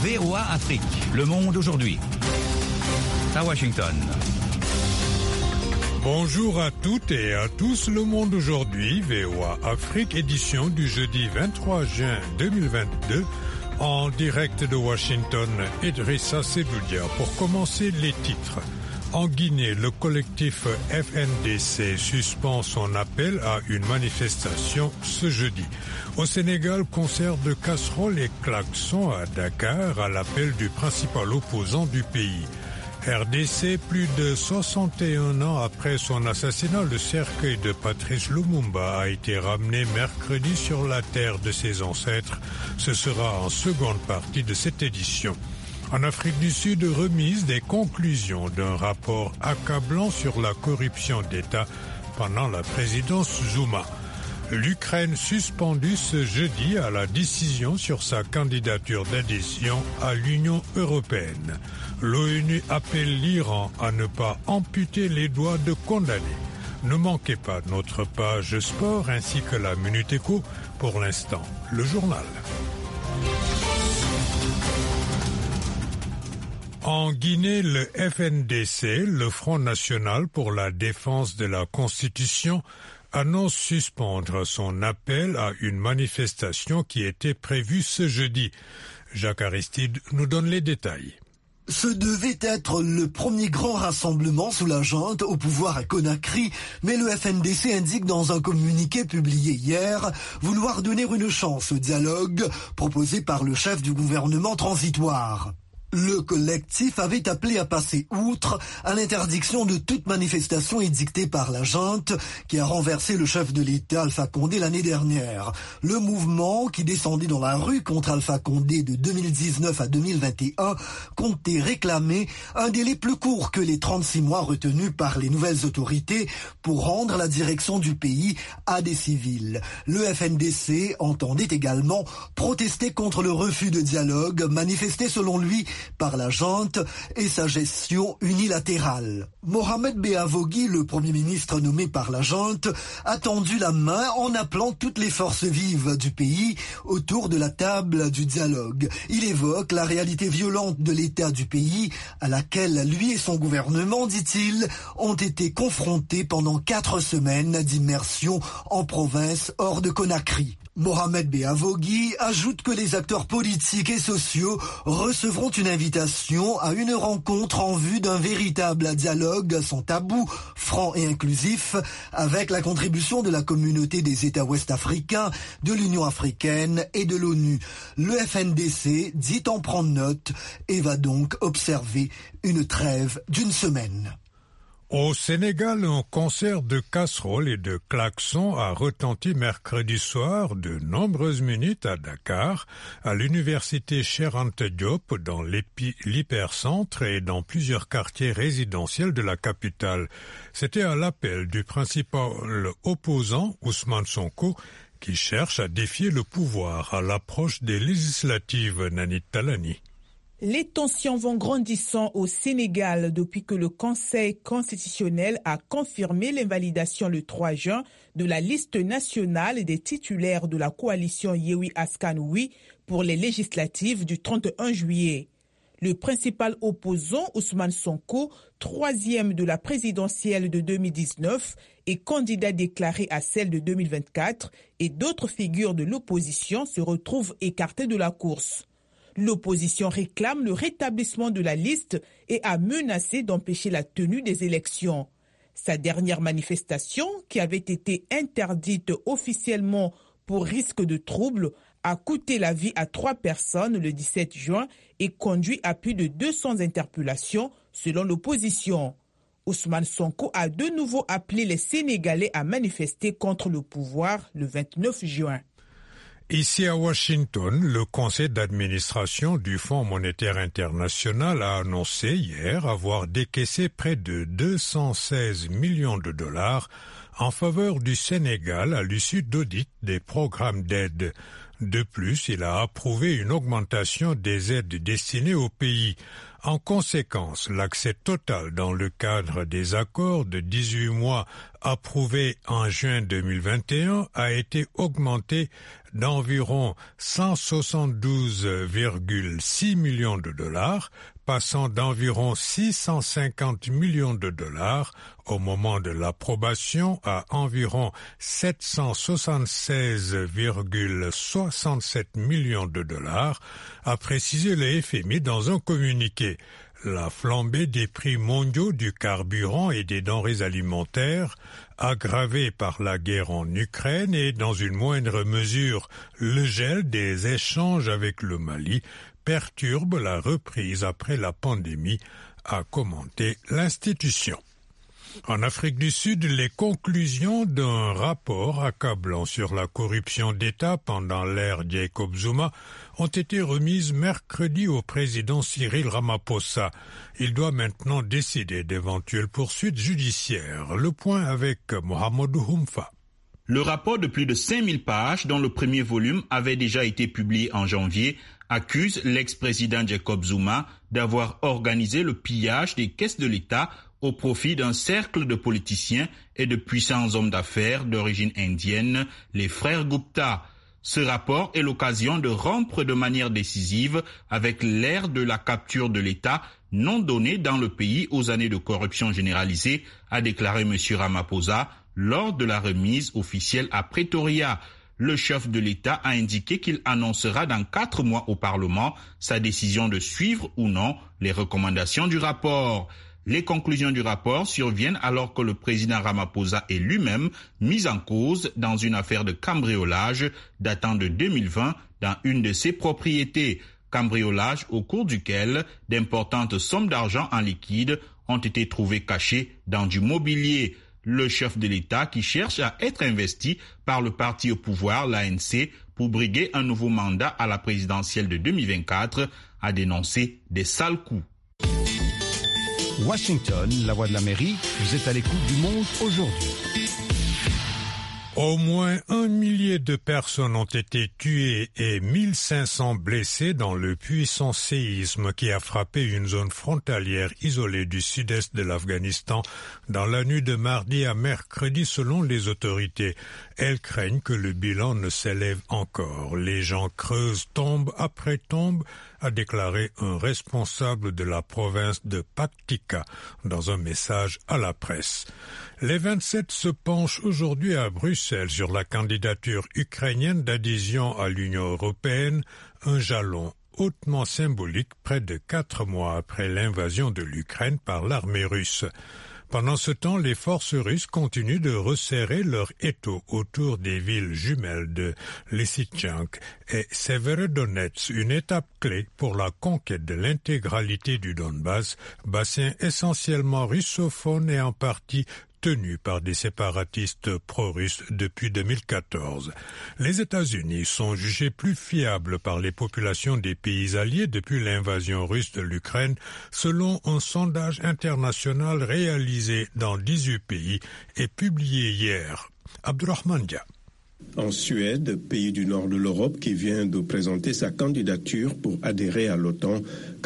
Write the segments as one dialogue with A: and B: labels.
A: VOA Afrique, le monde aujourd'hui. À Washington.
B: Bonjour à toutes et à tous, le monde aujourd'hui, VOA Afrique, édition du jeudi 23 juin 2022, en direct de Washington, Idrissa Seloudia. Pour commencer, les titres. En Guinée, le collectif FNDC suspend son appel à une manifestation ce jeudi. Au Sénégal, concert de casseroles et klaxons à Dakar à l'appel du principal opposant du pays. RDC, plus de 61 ans après son assassinat, le cercueil de Patrice Lumumba a été ramené mercredi sur la terre de ses ancêtres. Ce sera en seconde partie de cette édition. En Afrique du Sud, remise des conclusions d'un rapport accablant sur la corruption d'État pendant la présidence Zuma. L'Ukraine suspendue ce jeudi à la décision sur sa candidature d'adhésion à l'Union européenne. L'ONU appelle l'Iran à ne pas amputer les doigts de condamnés. Ne manquez pas notre page sport ainsi que la Minute Éco. Pour l'instant, le journal. En Guinée, le FNDC, le Front national pour la défense de la Constitution, annonce suspendre son appel à une manifestation qui était prévue ce jeudi. Jacques Aristide nous donne les détails.
C: Ce devait être le premier grand rassemblement sous la junte au pouvoir à Conakry, mais le FNDC indique dans un communiqué publié hier vouloir donner une chance au dialogue proposé par le chef du gouvernement transitoire. Le collectif avait appelé à passer outre à l'interdiction de toute manifestation édictée par la junte qui a renversé le chef de l'État Alpha Condé l'année dernière. Le mouvement qui descendait dans la rue contre Alpha Condé de 2019 à 2021 comptait réclamer un délai plus court que les 36 mois retenus par les nouvelles autorités pour rendre la direction du pays à des civils. Le FNDC entendait également protester contre le refus de dialogue manifesté selon lui par la junte et sa gestion unilatérale. Mohamed Beavogui, le Premier ministre nommé par la junte, a tendu la main en appelant toutes les forces vives du pays autour de la table du dialogue. Il évoque la réalité violente de l'état du pays à laquelle lui et son gouvernement, dit-il, ont été confrontés pendant 4 semaines d'immersion en province hors de Conakry. Mohamed Beavogui ajoute que les acteurs politiques et sociaux recevront une invitation à une rencontre en vue d'un véritable dialogue sans tabou, franc et inclusif, avec la contribution de la communauté des États ouest-africains, de l'Union africaine et de l'ONU. Le FNDC dit en prendre note et va donc observer une trêve d'1 semaine.
B: Au Sénégal, un concert de casseroles et de klaxons a retenti mercredi soir de nombreuses minutes à Dakar, à l'université Cheikh Anta Diop, dans l'hypercentre et dans plusieurs quartiers résidentiels de la capitale. C'était à l'appel du principal opposant, Ousmane Sonko, qui cherche à défier le pouvoir à l'approche des législatives. Nanit Talani.
D: Les tensions vont grandissant au Sénégal depuis que le Conseil constitutionnel a confirmé l'invalidation le 3 juin de la liste nationale des titulaires de la coalition Yewwi Askan Wi pour les législatives du 31 juillet. Le principal opposant, Ousmane Sonko, 3e de la présidentielle de 2019 et candidat déclaré à celle de 2024, et d'autres figures de l'opposition se retrouvent écartés de la course. L'opposition réclame le rétablissement de la liste et a menacé d'empêcher la tenue des élections. Sa dernière manifestation, qui avait été interdite officiellement pour risque de trouble, a coûté la vie à 3 personnes le 17 juin et conduit à plus de 200 interpellations, selon l'opposition. Ousmane Sonko a de nouveau appelé les Sénégalais à manifester contre le pouvoir le 29 juin.
B: Ici à Washington, le conseil d'administration du Fonds monétaire international a annoncé hier avoir décaissé près de 216 millions de dollars en faveur du Sénégal à l'issue d'audits des programmes d'aide. De plus, il a approuvé une augmentation des aides destinées au pays. En conséquence, l'accès total dans le cadre des accords de 18 mois approuvés en juin 2021 a été augmenté d'environ 172,6 millions de dollars, passant d'environ 650 millions de dollars au moment de l'approbation à environ 776,67 millions de dollars, a précisé le FMI dans un communiqué. La flambée des prix mondiaux du carburant et des denrées alimentaires, aggravée par la guerre en Ukraine et dans une moindre mesure le gel des échanges avec le Mali, perturbe la reprise après la pandémie, a commenté l'institution. En Afrique du Sud, les conclusions d'un rapport accablant sur la corruption d'État pendant l'ère Jacob Zuma ont été remises mercredi au président Cyril Ramaphosa. Il doit maintenant décider d'éventuelles poursuites judiciaires. Le point avec Mohamedou Humfa.
E: Le rapport de plus de 5000 pages, dont le premier volume avait déjà été publié en janvier, accuse l'ex-président Jacob Zuma d'avoir organisé le pillage des caisses de l'État au profit d'un cercle de politiciens et de puissants hommes d'affaires d'origine indienne, les frères Gupta. Ce rapport est l'occasion de rompre de manière décisive avec l'ère de la capture de l'État non donnée dans le pays aux années de corruption généralisée, a déclaré M. Ramaphosa lors de la remise officielle à Pretoria. Le chef de l'État a indiqué qu'il annoncera dans 4 mois au Parlement sa décision de suivre ou non les recommandations du rapport. Les conclusions du rapport surviennent alors que le président Ramaphosa est lui-même mis en cause dans une affaire de cambriolage datant de 2020 dans une de ses propriétés. Cambriolage au cours duquel d'importantes sommes d'argent en liquide ont été trouvées cachées dans du mobilier. Le chef de l'État, qui cherche à être investi par le parti au pouvoir, l'ANC, pour briguer un nouveau mandat à la présidentielle de 2024, a dénoncé des sales coups.
A: Washington, la voix de l'Amérique, vous êtes à l'écoute du Monde aujourd'hui.
B: Au moins 1 millier de personnes ont été tuées et 1500 blessées dans le puissant séisme qui a frappé une zone frontalière isolée du sud-est de l'Afghanistan dans la nuit de mardi à mercredi selon les autorités. Elles craignent que le bilan ne s'élève encore. Les gens creusent tombe après tombe, a déclaré un responsable de la province de Paktika dans un message à la presse. Les 27 se penchent aujourd'hui à Bruxelles sur la candidature ukrainienne d'adhésion à l'Union européenne, un jalon hautement symbolique près de 4 mois après l'invasion de l'Ukraine par l'armée russe. Pendant ce temps, les forces russes continuent de resserrer leur étau autour des villes jumelles de Lysychansk et Severodonetsk, une étape clé pour la conquête de l'intégralité du Donbass, bassin essentiellement russophone et en partie tenu par des séparatistes pro-russes depuis 2014. Les États-Unis sont jugés plus fiables par les populations des pays alliés depuis l'invasion russe de l'Ukraine, selon un sondage international réalisé dans 18 pays et publié hier. Abdurrahman Dia.
F: En Suède, pays du nord de l'Europe qui vient de présenter sa candidature pour adhérer à l'OTAN,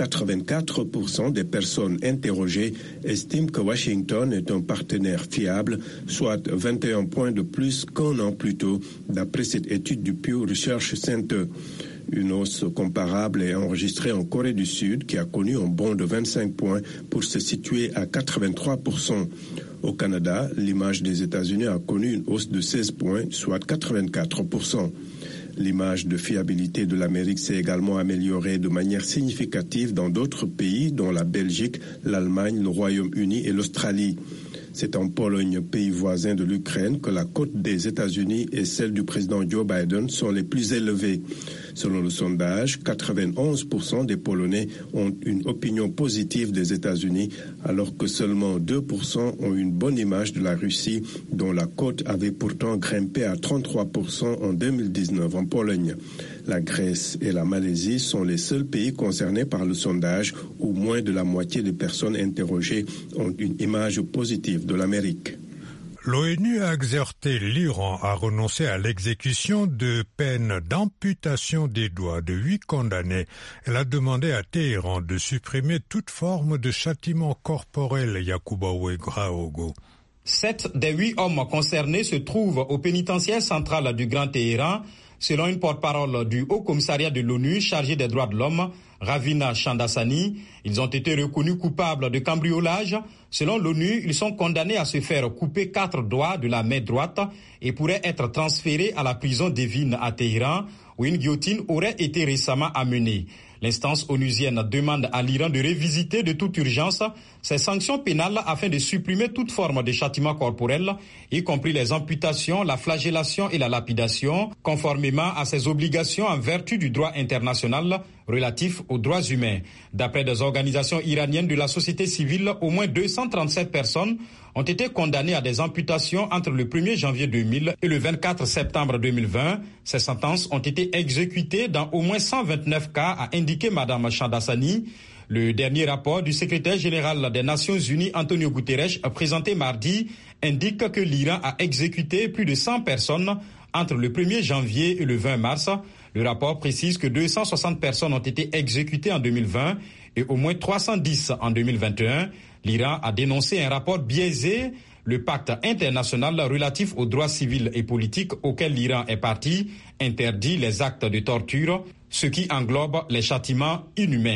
F: 84% des personnes interrogées estiment que Washington est un partenaire fiable, soit 21 points de plus qu'un an plus tôt, d'après cette étude du Pew Research Center. Une hausse comparable est enregistrée en Corée du Sud qui a connu un bond de 25 points pour se situer à 83%. Au Canada, l'image des États-Unis a connu une hausse de 16 points, soit 84%. L'image de fiabilité de l'Amérique s'est également améliorée de manière significative dans d'autres pays, dont la Belgique, l'Allemagne, le Royaume-Uni et l'Australie. C'est en Pologne, pays voisin de l'Ukraine, que la cote des États-Unis et celle du président Joe Biden sont les plus élevées. Selon le sondage, 91% des Polonais ont une opinion positive des États-Unis, alors que seulement 2% ont une bonne image de la Russie, dont la cote avait pourtant grimpé à 33% en 2019 en Pologne. La Grèce et la Malaisie sont les seuls pays concernés par le sondage où moins de la moitié des personnes interrogées ont une image positive de l'Amérique.
B: L'ONU a exhorté l'Iran à renoncer à l'exécution de peines d'amputation des doigts de 8 condamnés. Elle a demandé à Téhéran de supprimer toute forme de châtiment corporel. Yacouba Ouedraogo.
G: 7 des 8 hommes concernés se trouvent au pénitentiaire central du Grand Téhéran, selon une porte-parole du Haut Commissariat de l'ONU chargé des droits de l'homme, Ravina Shamdasani. Ils ont été reconnus coupables de cambriolage. Selon l'ONU, ils sont condamnés à se faire couper 4 doigts de la main droite et pourraient être transférés à la prison d'Evin à Téhéran, où une guillotine aurait été récemment amenée. L'instance onusienne demande à l'Iran de révisiter de toute urgence ses sanctions pénales afin de supprimer toute forme de châtiment corporel, y compris les amputations, la flagellation et la lapidation, conformément à ses obligations en vertu du droit international relatif aux droits humains. D'après des organisations iraniennes de la société civile, au moins 237 personnes ont été condamnées à des amputations entre le 1er janvier 2000 et le 24 septembre 2020. Ces sentences ont été exécutées dans au moins 129 cas, a indiqué Mme Shamdasani. Le dernier rapport du secrétaire général des Nations Unies, Antonio Guterres, présenté mardi, indique que l'Iran a exécuté plus de 100 personnes entre le 1er janvier et le 20 mars. Le rapport précise que 260 personnes ont été exécutées en 2020 et au moins 310 en 2021. L'Iran a dénoncé un rapport biaisé, le pacte international relatif aux droits civils et politiques auquel l'Iran est partie interdit les actes de torture, ce qui englobe les châtiments inhumains.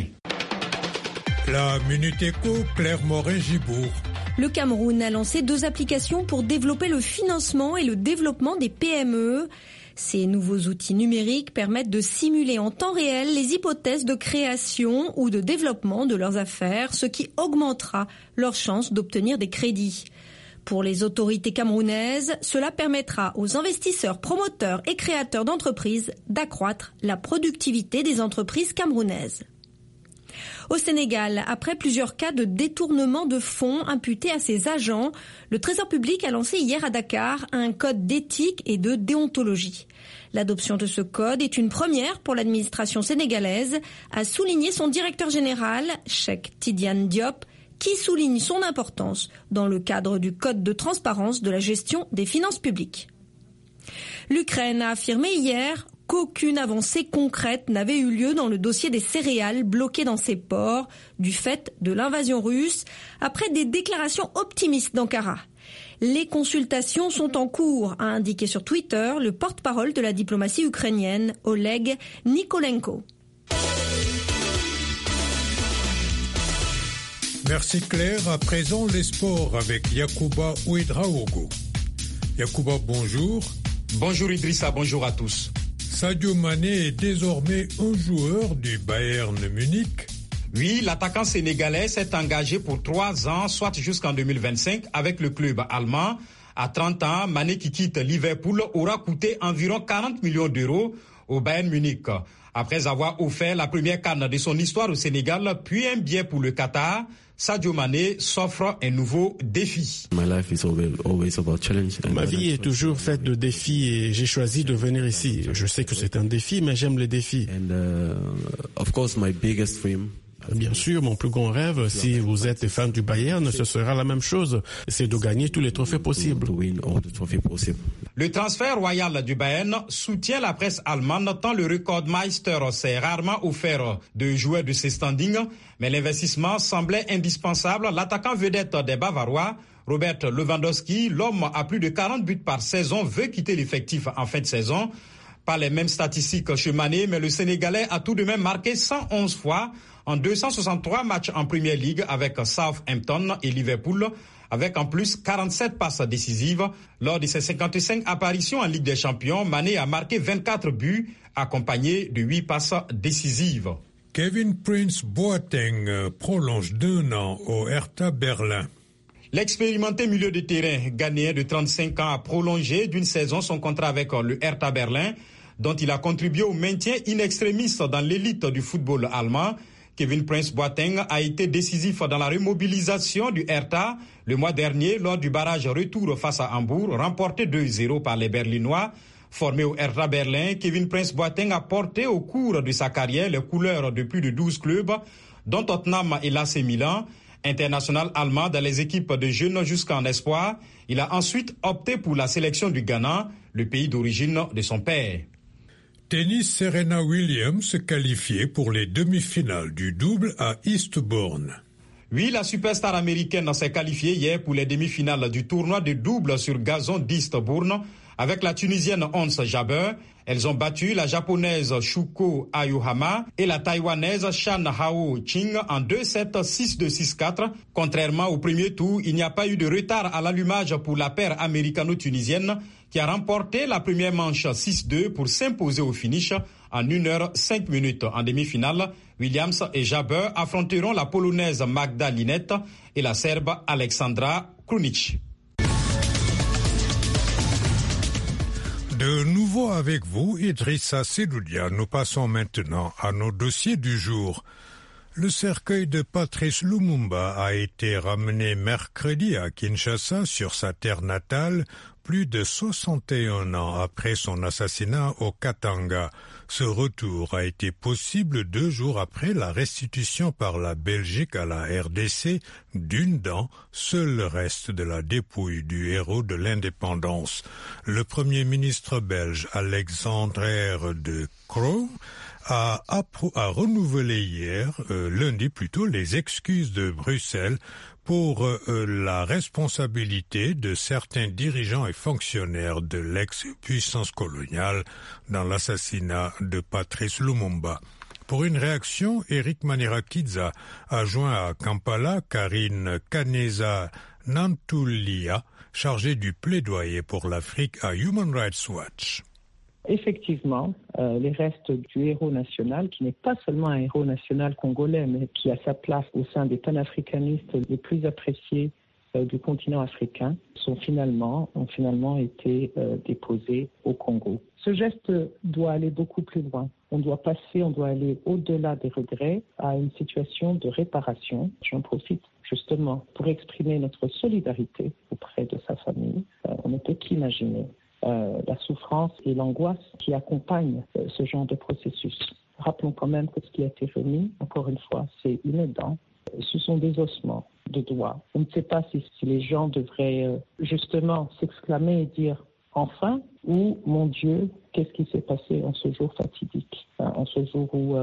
B: La Minute Éco, Claire Morin-Gibourg.
H: Le Cameroun a lancé 2 applications pour développer le financement et le développement des PME. Ces nouveaux outils numériques permettent de simuler en temps réel les hypothèses de création ou de développement de leurs affaires, ce qui augmentera leurs chances d'obtenir des crédits. Pour les autorités camerounaises, cela permettra aux investisseurs, promoteurs et créateurs d'entreprises d'accroître la productivité des entreprises camerounaises. Au Sénégal, après plusieurs cas de détournement de fonds imputés à ses agents, le Trésor public a lancé hier à Dakar un code d'éthique et de déontologie. L'adoption de ce code est une première pour l'administration sénégalaise, a souligné son directeur général, Cheikh Tidiane Diop, qui souligne son importance dans le cadre du code de transparence de la gestion des finances publiques. L'Ukraine a affirmé hier qu'aucune avancée concrète n'avait eu lieu dans le dossier des céréales bloquées dans ses ports du fait de l'invasion russe, après des déclarations optimistes d'Ankara. Les consultations sont en cours, a indiqué sur Twitter le porte-parole de la diplomatie ukrainienne, Oleg Nikolenko.
B: Merci Claire. À présent, les sports avec Yacouba Ouedraogo. Yacouba, bonjour.
G: Bonjour Idrissa, bonjour à tous.
B: Sadio Mané est désormais un joueur du Bayern Munich.
G: Oui, l'attaquant sénégalais s'est engagé pour 3 ans, soit jusqu'en 2025, avec le club allemand. À 30 ans, Mané qui quitte Liverpool aura coûté environ 40 millions d'euros au Bayern Munich. Après avoir offert la première CAN de son histoire au Sénégal, puis un billet pour le Qatar, Sadio Mané s'offre un nouveau défi.
I: Ma vie est toujours faite de défis et j'ai choisi de venir ici. Je sais que c'est un défi, mais j'aime les défis. Bien sûr, mon plus grand rêve, si vous êtes fan du Bayern, ce sera la même chose. C'est de gagner tous les trophées possibles.
G: Le transfert royal du Bayern soutient la presse allemande tant le Rekordmeister s'est rarement offert de joueurs de ses standings, mais l'investissement semblait indispensable. L'attaquant vedette des Bavarois, Robert Lewandowski, l'homme à plus de 40 buts par saison, veut quitter l'effectif en fin de saison. Pas les mêmes statistiques chez Mané, mais le Sénégalais a tout de même marqué 111 fois en 263 matchs en Premier League avec Southampton et Liverpool, avec en plus 47 passes décisives. Lors de ses 55 apparitions en Ligue des Champions, Mané a marqué 24 buts, accompagné de 8 passes décisives.
B: Kevin Prince Boateng prolonge d'1 an au Hertha Berlin.
G: L'expérimenté milieu de terrain ghanéen de 35 ans a prolongé d'une saison son contrat avec le Hertha Berlin, dont il a contribué au maintien in extremis dans l'élite du football allemand. Kevin Prince Boateng a été décisif dans la remobilisation du Hertha le mois dernier lors du barrage retour face à Hambourg, remporté 2-0 par les Berlinois. Formé au Hertha Berlin, Kevin Prince Boateng a porté au cours de sa carrière les couleurs de plus de 12 clubs, dont Tottenham et l'AC Milan. International allemand dans les équipes de jeunes jusqu'en espoir, il a ensuite opté pour la sélection du Ghana, le pays d'origine de son père.
B: Tennis, Serena Williams qualifiée pour les demi-finales du double à Eastbourne.
G: Oui, la superstar américaine s'est qualifiée hier pour les demi-finales du tournoi de double sur gazon d'Eastbourne avec la Tunisienne Ons Jabeur. Elles ont battu la japonaise Shuko Aoyama et la taïwanaise Chan Hao Ching en 2-7, 6-2, 6-4. Contrairement au premier tour, il n'y a pas eu de retard à l'allumage pour la paire américano-tunisienne qui a remporté la première manche 6-2 pour s'imposer au finish en 1h05 en demi-finale. Williams et Jabeur affronteront la polonaise Magda Linette et la serbe Alexandra Krunic.
B: De nouveau avec vous, Idrissa Seloudia. Nous passons maintenant à nos dossiers du jour. Le cercueil de Patrice Lumumba a été ramené mercredi à Kinshasa sur sa terre natale, plus de 61 ans après son assassinat au Katanga. Ce retour a été possible 2 jours après la restitution par la Belgique à la RDC d'une dent, seul reste de la dépouille du héros de l'indépendance. Le Premier ministre belge Alexandre De Croo a renouvelé hier, lundi plutôt, les excuses de Bruxelles pour la responsabilité de certains dirigeants et fonctionnaires de l'ex-puissance coloniale dans l'assassinat de Patrice Lumumba. Pour une réaction, Eric Manirakidza a joint à Kampala Karine Kaneza Nantulia, chargée du plaidoyer pour l'Afrique à Human Rights Watch.
J: Effectivement, les restes du héros national, qui n'est pas seulement un héros national congolais, mais qui a sa place au sein des panafricanistes les plus appréciés du continent africain, ont finalement été déposés au Congo. Ce geste doit aller beaucoup plus loin. On doit aller au-delà des regrets à une situation de réparation. J'en profite justement pour exprimer notre solidarité auprès de sa famille. On ne peut qu'imaginer la souffrance et l'angoisse qui accompagnent ce genre de processus. Rappelons quand même que ce qui a été remis, encore une fois, c'est une dent. Ce sont des ossements de doigts. On ne sait pas si les gens devraient justement s'exclamer et dire « enfin » ou « mon Dieu, qu'est-ce qui s'est passé en ce jour fatidique », en ce jour où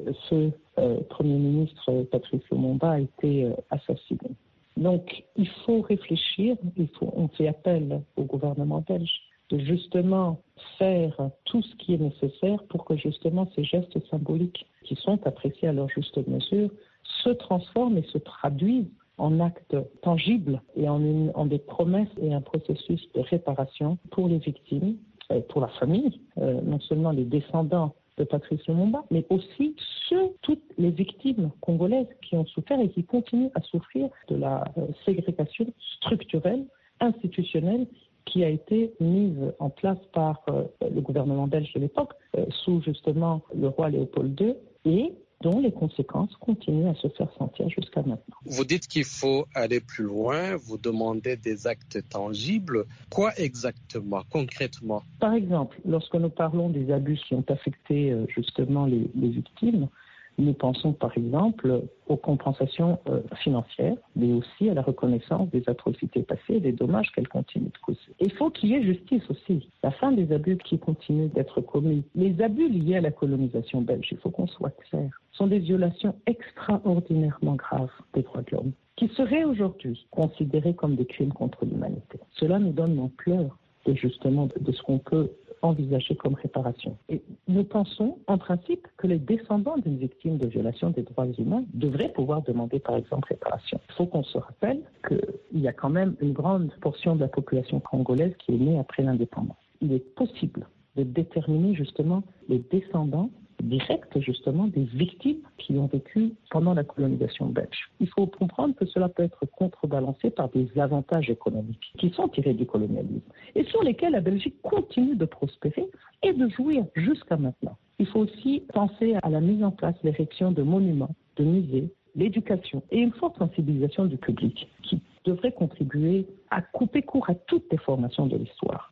J: ce Premier ministre Patrice Lumumba a été assassiné. Donc, il faut réfléchir, on fait appel au gouvernement belge de justement faire tout ce qui est nécessaire pour que justement ces gestes symboliques qui sont appréciés à leur juste mesure se transforment et se traduisent en actes tangibles et en des promesses et un processus de réparation pour les victimes, pour la famille, non seulement les descendants de Patrice Lumumba, mais aussi toutes les victimes congolaises qui ont souffert et qui continuent à souffrir de la ségrégation structurelle, institutionnelle, qui a été mise en place par le gouvernement belge de l'époque, sous justement le roi Léopold II, et dont les conséquences continuent à se faire sentir jusqu'à maintenant.
K: Vous dites qu'il faut aller plus loin, vous demandez des actes tangibles. Quoi exactement, concrètement?
J: Par exemple, lorsque nous parlons des abus qui ont affecté justement les victimes, nous pensons par exemple aux compensations financières, mais aussi à la reconnaissance des atrocités passées et des dommages qu'elles continuent de causer. Il faut qu'il y ait justice aussi, la fin des abus qui continuent d'être commis. Les abus liés à la colonisation belge, il faut qu'on soit clair, sont des violations extraordinairement graves des droits de l'homme, qui seraient aujourd'hui considérées comme des crimes contre l'humanité. Cela nous donne l'ampleur de ce qu'on peut envisagée comme réparation. Et nous pensons, en principe, que les descendants d'une victime de violation des droits humains devraient pouvoir demander, par exemple, réparation. Il faut qu'on se rappelle qu'il y a quand même une grande portion de la population congolaise qui est née après l'indépendance. Il est possible de déterminer justement les descendants directs justement des victimes qui ont vécu pendant la colonisation belge. Il faut comprendre que cela peut être contrebalancé par des avantages économiques qui sont tirés du colonialisme et sur lesquels la Belgique continue de prospérer et de jouir jusqu'à maintenant. Il faut aussi penser à la mise en place, l'érection de monuments, de musées, l'éducation et une forte sensibilisation du public qui devrait contribuer à couper court à toutes les formations de l'histoire.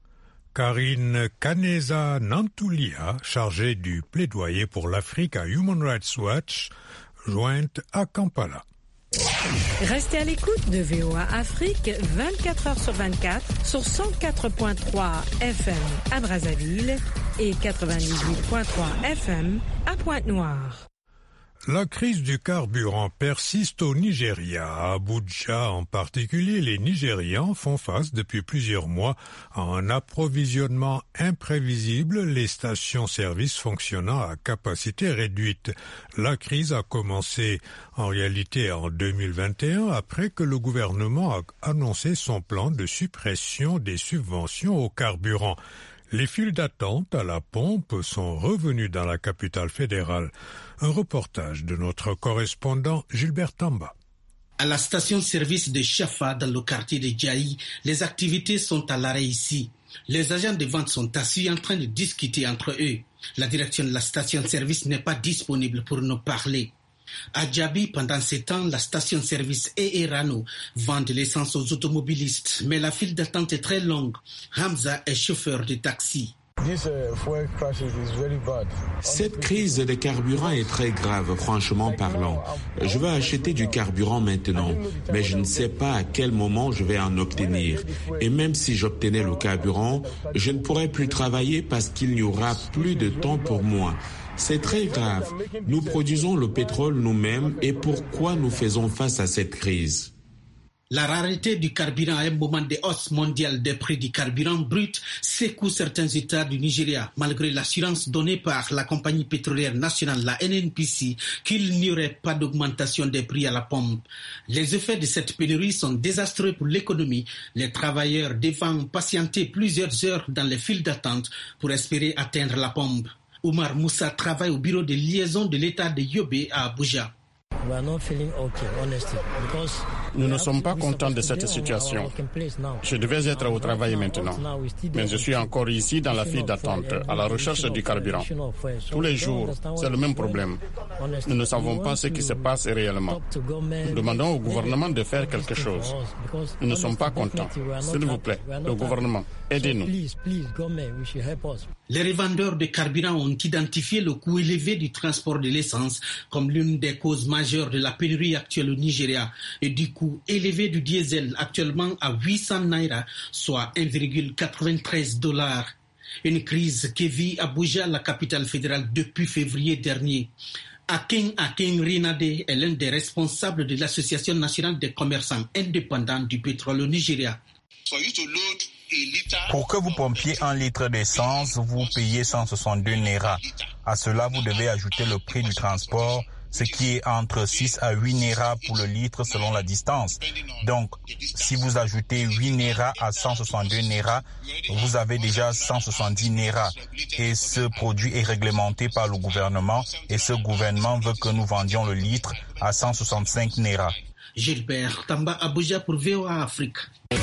B: Karine Kaneza Nantulia, chargée du plaidoyer pour l'Afrique à Human Rights Watch, jointe à Kampala.
L: Restez à l'écoute de VOA Afrique 24 heures sur 24 sur 104.3 FM à Brazzaville et 98.3 FM à Pointe-Noire.
B: La crise du carburant persiste au Nigeria. À Abuja en particulier, les Nigérians font face depuis plusieurs mois à un approvisionnement imprévisible, les stations-service fonctionnant à capacité réduite. La crise a commencé en réalité en 2021 après que le gouvernement a annoncé son plan de suppression des subventions au carburant. Les files d'attente à la pompe sont revenues dans la capitale fédérale. Un reportage de notre correspondant Gilbert Tamba.
M: À la station-service de Chafa, dans le quartier de Djaï, les activités sont à l'arrêt ici. Les agents de vente sont assis en train de discuter entre eux. La direction de la station-service n'est pas disponible pour nous parler. À Djabi, pendant ce temps, la station-service Erano vend de l'essence aux automobilistes, mais la file d'attente est très longue. Hamza est chauffeur de taxi.
N: Cette crise des carburants est très grave, franchement parlant. Je veux acheter du carburant maintenant, mais je ne sais pas à quel moment je vais en obtenir. Et même si j'obtenais le carburant, je ne pourrais plus travailler parce qu'il n'y aura plus de temps pour moi. C'est très grave. Nous produisons le pétrole nous-mêmes et pourquoi nous faisons face à cette crise?
M: La rareté du carburant à un moment de hausse mondiale des prix du carburant brut secoue certains États du Nigeria, malgré l'assurance donnée par la compagnie pétrolière nationale, la NNPC, qu'il n'y aurait pas d'augmentation des prix à la pompe. Les effets de cette pénurie sont désastreux pour l'économie, les travailleurs devant patienter plusieurs heures dans les files d'attente pour espérer atteindre la pompe. Oumar Moussa travaille au bureau de liaison de l'État de Yobe à Abuja.
O: Nous ne sommes pas contents de cette situation. Je devais être au travail maintenant, mais je suis encore ici dans la file d'attente, à la recherche du carburant. Tous les jours, c'est le même problème. Nous ne savons pas ce qui se passe réellement. Nous demandons au gouvernement de faire quelque chose. Nous ne sommes pas contents. S'il vous plaît, le gouvernement, aidez-nous.
M: Les revendeurs de carburant ont identifié le coût élevé du transport de l'essence comme l'une des causes majeures de la pénurie actuelle au Nigeria et du coût élevé du diesel actuellement à 800 naira, soit 1,93 $. Une crise qui vit Abuja, la capitale fédérale, depuis février dernier. Akin Rinade est l'un des responsables de l'Association nationale des commerçants indépendants du pétrole au Nigeria.
P: Pour que vous pompiez 1 litre d'essence, vous payez 162 naira. À cela, vous devez ajouter le prix du transport, ce qui est entre 6 à 8 naira pour le litre selon la distance. Donc, si vous ajoutez 8 naira à 162 naira, vous avez déjà 170 naira. Et ce produit est réglementé par le gouvernement et ce gouvernement veut que nous vendions le litre à 165 naira.
M: Gilbert Tamba, Abuja pour VOA Afrique.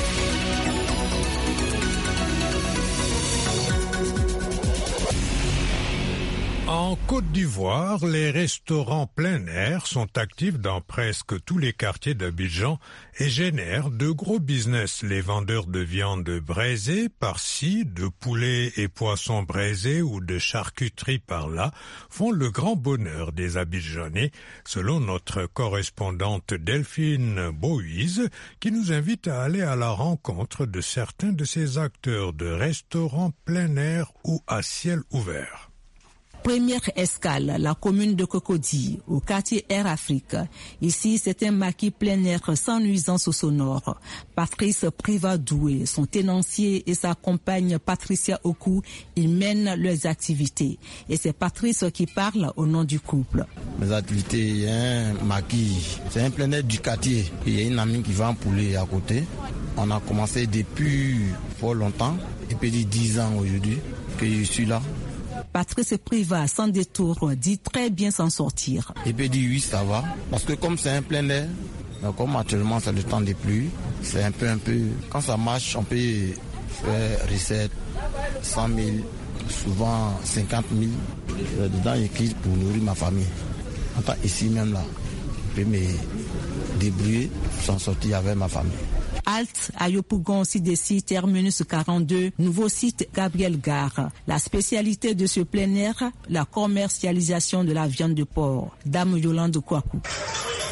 B: En Côte d'Ivoire, les restaurants plein air sont actifs dans presque tous les quartiers d'Abidjan et génèrent de gros business. Les vendeurs de viande braisée par-ci, de poulet et poissons braisés ou de charcuterie par-là font le grand bonheur des Abidjanais, selon notre correspondante Delphine Boïse, qui nous invite à aller à la rencontre de certains de ces acteurs de restaurants plein air ou à ciel ouvert.
Q: Première escale, la commune de Cocody, au quartier Air Afrique. Ici, c'est un maquis plein air sans nuisance sonore. Patrice Privadoué, son tenancier et sa compagne Patricia Oku, ils mènent leurs activités. Et c'est Patrice qui parle au nom du couple.
R: Mes activités, il y a un maquis, c'est un plein air du quartier. Il y a une amie qui vend un poulet à côté. On a commencé depuis fort longtemps, et puis 10 ans aujourd'hui que je suis là.
Q: Patrice Priva, sans détour, dit très bien s'en sortir.
R: Et puis dit oui, ça va. Parce que comme c'est un plein air, comme actuellement c'est le temps des pluies, c'est un peu... Quand ça marche, on peut faire recette 100 000, souvent 50 000. Dedans, j'écris pour nourrir ma famille. Attends, ici même là, je peux me débrouiller, s'en sortir avec ma famille.
Q: Halte à Yopougon, Sidessi, terminus 42, nouveau site Gabriel Gare. La spécialité de ce plein air, la commercialisation de la viande de porc. Dame Yolande Kouakou.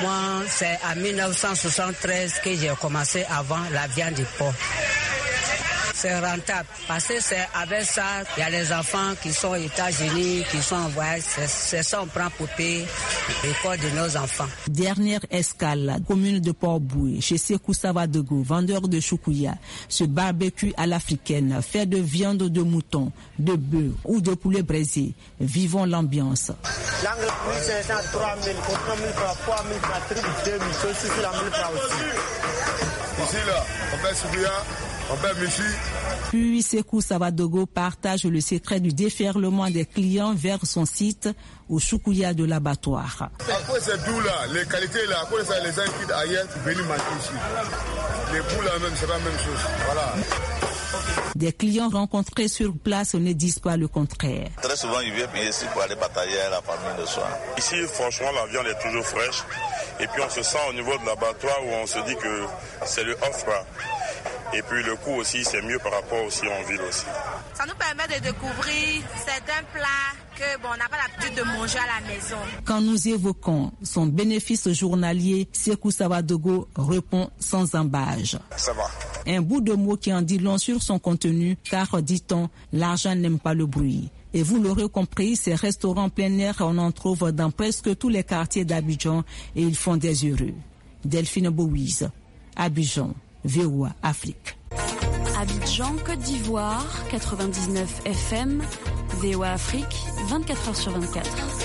S: Moi, c'est en 1973 que j'ai commencé à vendre la viande du porc. C'est rentable parce que c'est avec ça, il y a les enfants qui sont aux États-Unis, qui sont en voyage. C'est ça qu'on prend pour payer l'école de nos enfants.
Q: Dernière escale, commune de Port-Boué, chez Sekou Savadogo, vendeur de choukouya. Ce barbecue à l'africaine, fait de viande de mouton, de bœuf ou de poulet braisé. Vivons l'ambiance.
T: L'angle 1500, 3000, 4000 francs, 4000 francs, 2000, c'est aussi la 1000 francs aussi. Ici, là, on fait choukouya.
Q: Puis Sekou Savadogo partage le secret du déferlement des clients vers son site au choukouya de l'abattoir.
T: Après c'est doux là, les qualités là, après ça les gens quittent ailleurs pour venir manger ici. Les bouts là même, c'est pas la même chose. Voilà.
Q: Des clients rencontrés sur place ne disent pas le contraire.
U: Très souvent, ils viennent ici pour aller batailler à la famille de soir.
V: Ici, franchement, la viande est toujours fraîche. Et puis on se sent au niveau de l'abattoir où on se dit que c'est le off. Et puis le coût aussi, c'est mieux par rapport aussi en ville aussi.
W: Ça nous permet de découvrir certains plats que on n'a pas l'habitude de manger à la maison.
Q: Quand nous évoquons son bénéfice journalier, Sekou Savadogo répond sans embâge.
T: Ça va.
Q: Un bout de mot qui en dit long sur son contenu, car dit-on, l'argent n'aime pas le bruit. Et vous l'aurez compris, ces restaurants plein air, on en trouve dans presque tous les quartiers d'Abidjan et ils font des heureux. Delphine Bouise, Abidjan, VOA Afrique.
X: Abidjan, Côte d'Ivoire, 99 FM, VOA Afrique, 24h sur 24.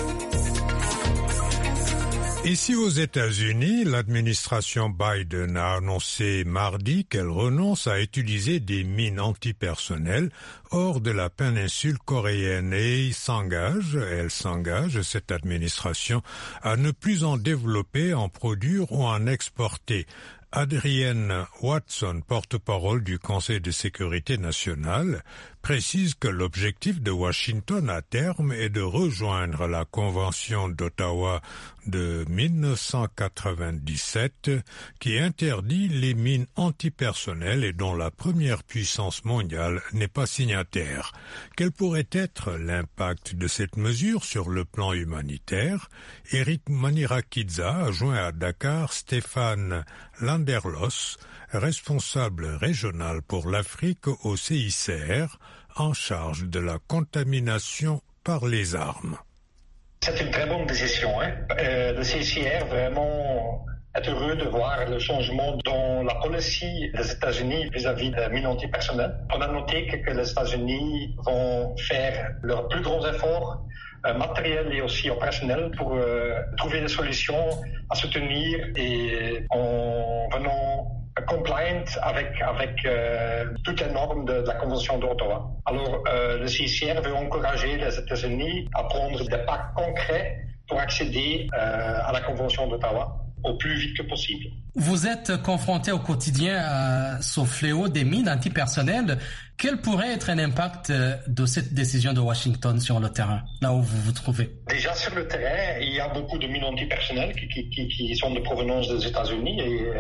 B: Ici aux États-Unis, l'administration Biden a annoncé mardi qu'elle renonce à utiliser des mines antipersonnelles hors de la péninsule coréenne et elle s'engage, cette administration, à ne plus en développer, en produire ou en exporter. Adrienne Watson, porte-parole du Conseil de sécurité nationale, précise que l'objectif de Washington à terme est de rejoindre la Convention d'Ottawa de 1997 qui interdit les mines antipersonnelles et dont la première puissance mondiale n'est pas signataire. Quel pourrait être l'impact de cette mesure sur le plan humanitaire? Eric Manirakidza a joint à Dakar Stéphane Landerlos, responsable régional pour l'Afrique au CICR, en charge de la contamination par les armes.
Y: C'est une très bonne décision. Le CICR vraiment est heureux de voir le changement dans la policy des États-Unis vis-à-vis des mines antipersonnelles. On a noté que les États-Unis vont faire leurs plus grands efforts matériels et aussi opérationnels pour trouver des solutions à soutenir et en venant compliant avec toutes les normes de la Convention d'Ottawa. Alors, le CICR veut encourager les États-Unis à prendre des pas concrets pour accéder à la Convention d'Ottawa au plus vite que possible.
Z: Vous êtes confronté au quotidien à ce fléau des mines antipersonnelles. Quel pourrait être un impact de cette décision de Washington sur le terrain, là où vous vous trouvez?
Y: Déjà sur le terrain, il y a beaucoup de mines antipersonnelles qui sont de provenance des États-Unis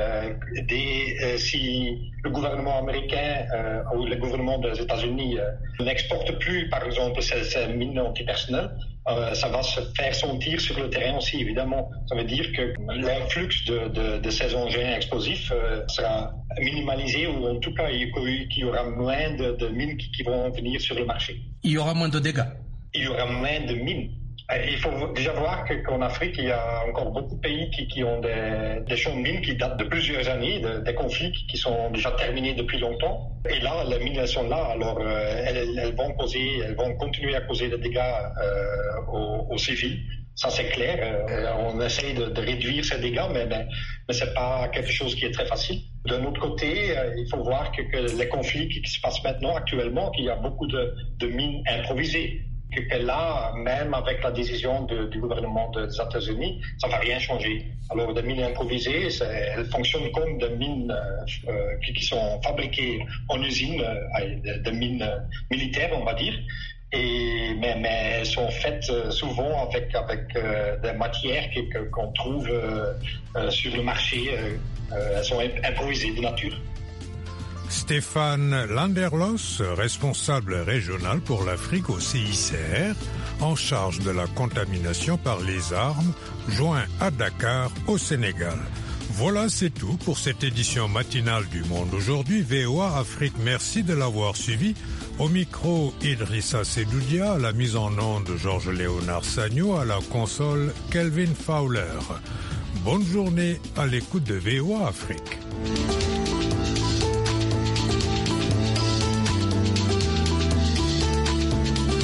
Y: et si le gouvernement américain ou le gouvernement des États-Unis n'exporte plus, par exemple, ces mines antipersonnelles, ça va se faire sentir sur le terrain aussi, évidemment. Ça veut dire que l'influx de ces engins explosifs sera minimalisé, ou en tout cas, il y aura moins de mines qui vont venir sur le marché.
Z: Il y aura moins de dégâts.
Y: Il y aura moins de mines. Il faut déjà voir qu'en Afrique, il y a encore beaucoup de pays qui ont des champs de mines qui datent de plusieurs années, des conflits qui sont déjà terminés depuis longtemps. Et là, les mines, elles sont là, alors elles vont continuer à causer des dégâts aux civils. Ça, c'est clair. On essaye de réduire ces dégâts, mais c'est pas quelque chose qui est très facile. D'un autre côté, il faut voir que les conflits qui se passent maintenant, actuellement, qu'il y a beaucoup de mines improvisées. Que là, même avec la décision du gouvernement des États-Unis, ça ne va rien changer. Alors, des mines improvisées, elles fonctionnent comme des mines qui sont fabriquées en usine, des mines militaires, on va dire. Mais elles sont faites souvent avec des matières qu'on trouve sur le marché. Elles sont improvisées de nature.
B: Stéphane Landerlos, responsable régional pour l'Afrique au CICR, en charge de la contamination par les armes, joint à Dakar, au Sénégal. Voilà, c'est tout pour cette édition matinale du Monde aujourd'hui. VOA Afrique, merci de l'avoir suivi. Au micro, Idrissa Sedoudia, à la mise en onde Georges-Léonard Sagno, à la console Kelvin Fowler. Bonne journée à l'écoute de VOA Afrique.